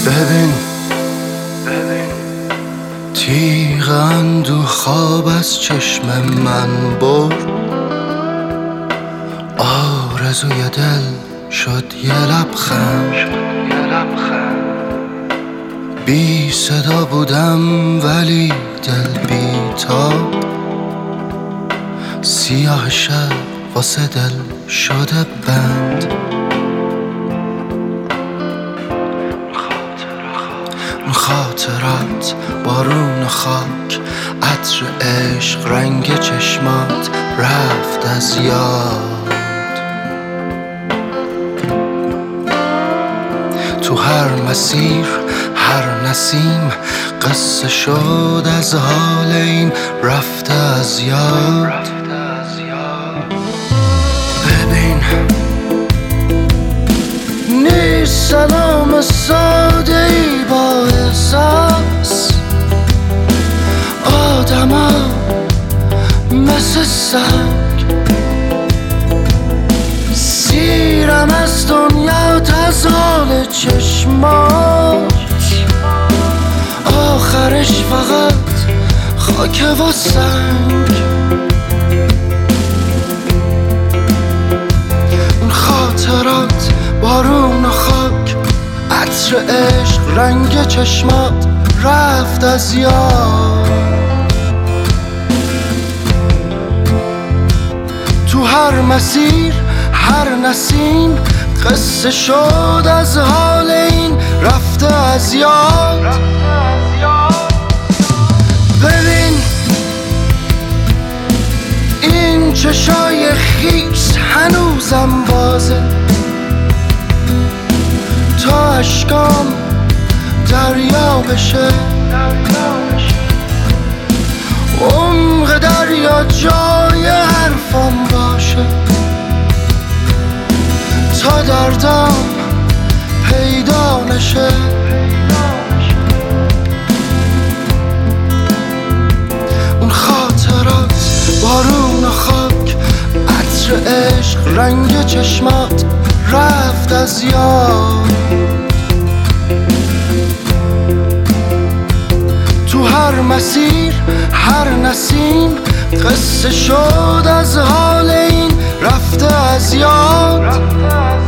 ببین تیغ اندوه خواب از چشم من برد، آرزوی دل شد یه لبخند. بی صدا بودم ولی دل بیتاب، سیاه شب واسه دل شده بند. خاطرات بارون خاک، عطر عشق رنگ چشمات رفت از یاد. تو هر مسیر هر نسیم قصه شد از حال این رفته از یاد. ببین نیست سلام ساده ای با احساس، آدم ها مثل سنگ. سیرم از دنیا تزال چشمات، آخرش فقط خاک و سنگ. اون خاطرات بارون و خاک، عطر عشق رنگ چشمات رفت از یاد. تو هر مسیر هر نسیم قصه شد از حال این رفته از یاد. ببین این چشای خیس هنوزم بازه، تا اشکام دریا بشه. عمق دریا جای حرفام باشه، تا دردام پیدا نشه. اون خاطرات بارون و خاک، عطر عشق رنگ چشمات رفت از یاد. تو هر مسیر هر نسیم قصه شد از حال این رفته از یاد.